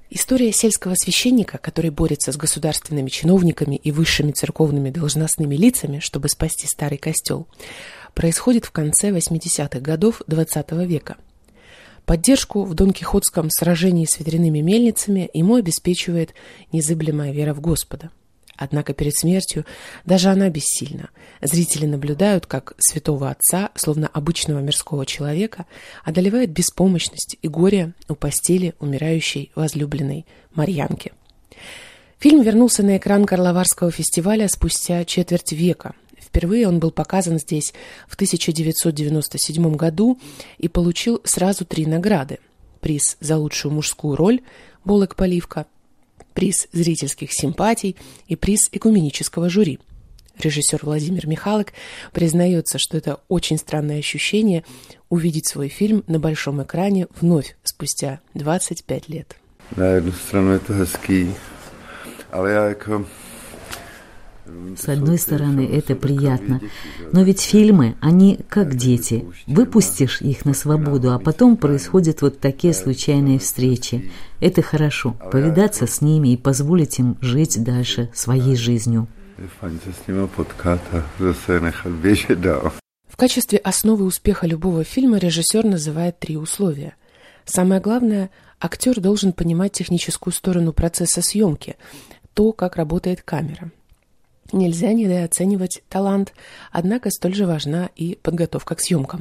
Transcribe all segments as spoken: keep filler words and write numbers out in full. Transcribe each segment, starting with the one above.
История сельского священника, который борется с государственными чиновниками и высшими церковными должностными лицами, чтобы спасти старый костел, происходит в конце восьмидесятых годов двадцатого века. Поддержку в донкихотском сражении с ветряными мельницами ему обеспечивает незыблемая вера в Господа. Однако перед смертью даже она бессильна. Зрители наблюдают, как святого отца, словно обычного мирского человека, одолевает беспомощность и горе у постели умирающей возлюбленной Марьянки. Фильм вернулся на экран Карловарского фестиваля спустя четверть века. Впервые он был показан здесь в тысяча девятьсот девяносто седьмом году и получил сразу три награды. Приз за лучшую мужскую роль «Болек Поливка», приз зрительских симпатий и приз экуменического жюри. Режиссер Владимир Михалек признается, что это очень странное ощущение увидеть свой фильм на большом экране вновь спустя двадцать пять лет. На одну сторону это hezký, ale já jako... С одной стороны, это приятно, но ведь фильмы, они как дети. Выпустишь их на свободу, а потом происходят вот такие случайные встречи. Это хорошо, повидаться с ними и позволить им жить дальше своей жизнью. В качестве основы успеха любого фильма режиссер называет три условия. Самое главное, актер должен понимать техническую сторону процесса съемки, то, как работает камера. Нельзя недооценивать талант, однако столь же важна и подготовка к съемкам.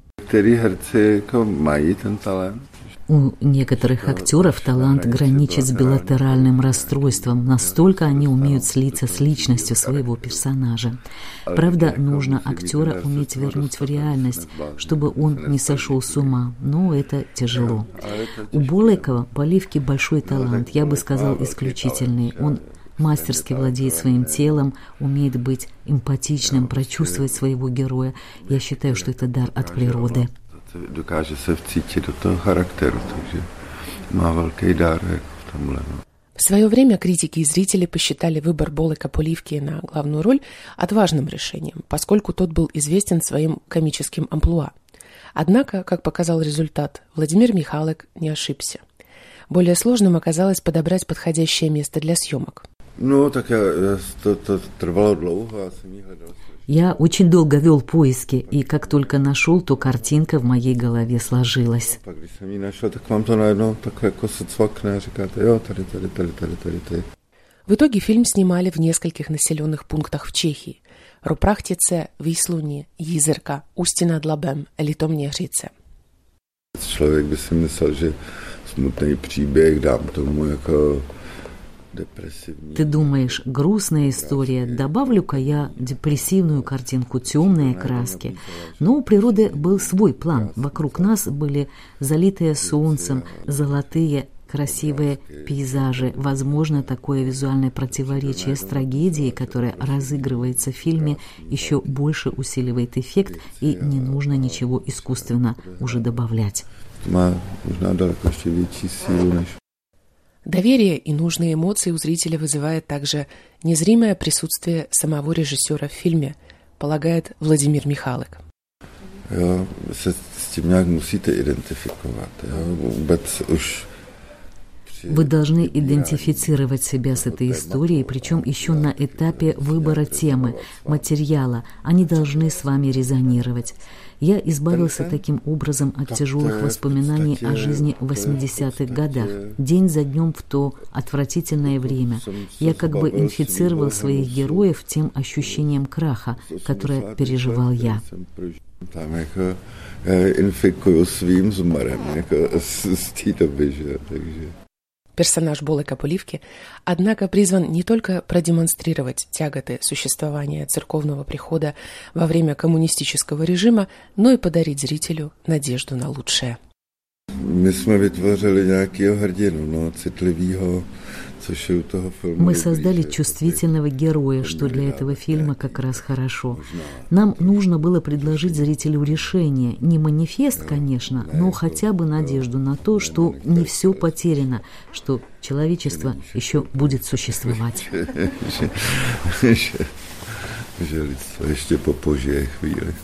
У некоторых актеров талант граничит с билатеральным расстройством, настолько они умеют слиться с личностью своего персонажа. Правда, нужно актера уметь вернуть в реальность, чтобы он не сошел с ума, но это тяжело. У Болекова Поливки большой талант, я бы сказал, исключительный. Он мастерски владеет своим телом, умеет быть эмпатичным, прочувствовать своего героя. Я считаю, что это дар от природы. В свое время критики и зрители посчитали выбор Болека Поливки на главную роль отважным решением, поскольку тот был известен своим комическим амплуа. Однако, как показал результат, Владимир Михалек не ошибся. Более сложным оказалось подобрать подходящее место для съемок. Ну, так я, то, то трвало долго, Я очень долго вел поиски, и как только нашел, то картинка в моей голове сложилась. В итоге фильм снимали в нескольких населенных пунктах в Чехии: Рупрахтице, Výsluně, Jízerka, Ústí nad Labem, Litoměřice. Člověk by si myslel, že smutný příběh dám tomu jako депрессивный. Ты думаешь, грустная история, добавлю-ка я депрессивную картинку, темные краски. Но у природы был свой план. Вокруг нас были залитые солнцем, золотые, красивые пейзажи. Возможно, такое визуальное противоречие с трагедией, которая разыгрывается в фильме, еще больше усиливает эффект, и не нужно ничего искусственно уже добавлять. Доверие и нужные эмоции у зрителя вызывает также незримое присутствие самого режиссера в фильме, полагает Владимир Михалек. Jo, se s tím nějak musíte identifikovat. Jo, vůbec už Вы должны идентифицировать себя с этой историей, причем еще на этапе выбора темы, материала. Они должны с вами резонировать. Я избавился таким образом от тяжелых воспоминаний о жизни в восьмидесятых годах. День за днем в то отвратительное время. Я как бы инфицировал своих героев тем ощущением краха, которое переживал я. Tam jako infikuju svým zmarem jako z té doby, že, takže... Персонаж Болека Поливки, однако, призван не только продемонстрировать тяготы существования церковного прихода во время коммунистического режима, но и подарить зрителю надежду на лучшее. My jsme vytvořili nějakého hrdinu, no, citlivýho, což je u toho filmu. Мы создали чувствительного героя, что для этого фильма как раз хорошо. Нам нужно было предложить зрителю решение, не манифест, конечно, но хотя бы надежду на то, что не все потеряно, что человечество еще будет существовать. Že lidstvo ještě popožije chvíli.